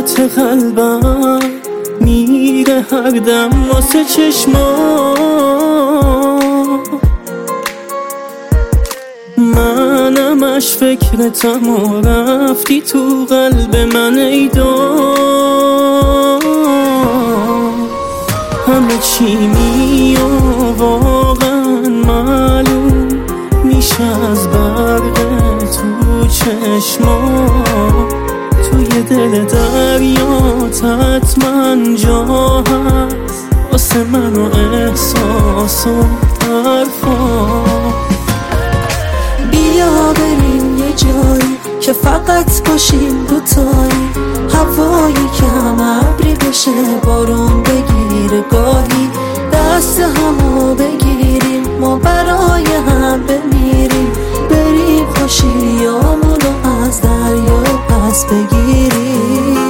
نبضات قلبم میره هر دم واسه چشمام. منمش فکرتم و رفتی تو قلب من ای دار. همه چی میاد واقعا معلوم میشه از برق تو چشمام. توی دل دریات حتما جا هست واسه من و احساس و حرفا. بیا بریم یه جایی که فقط باشیم دوتایی، هوایی کم ابری بشه بارون بگیره، گاهی دست همو بگیریم ما برای هم بمیریم، بریم خوشیامونو از دریا پس بگیریم.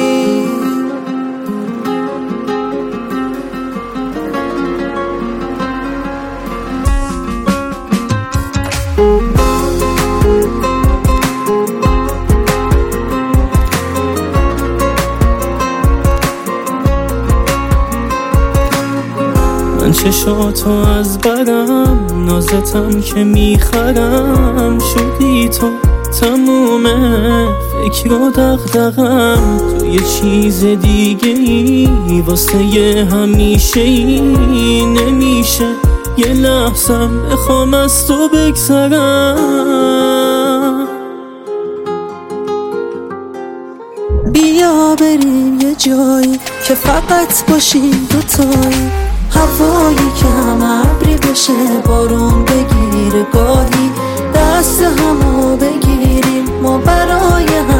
من چشاتو از برم نازتم که میخرم، شدی تو تمومه فکر و دغدغم. تو یه چیز دیگه ای واسه یه همیشه ای نمیشه یه لحظم بخوام از تو بگذرم. بیا بریم یه جایی که فقط باشیم دوتایی، هوایی کم ابری بشه بارون بگیره، گاهی دست همو بگیریم ما برای هم